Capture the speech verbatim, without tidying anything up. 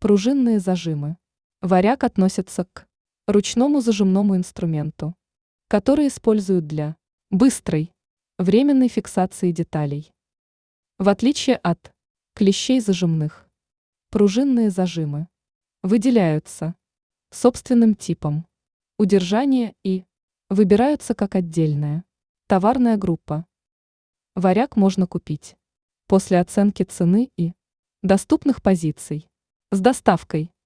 Пружинные зажимы. Варяг относится к ручному зажимному инструменту, который используют для быстрой, временной фиксации деталей. В отличие от клещей зажимных, пружинные зажимы выделяются собственным типом удержания и выбираются как отдельная товарная группа. Варяг можно купить после оценки цены и доступных позиций с доставкой.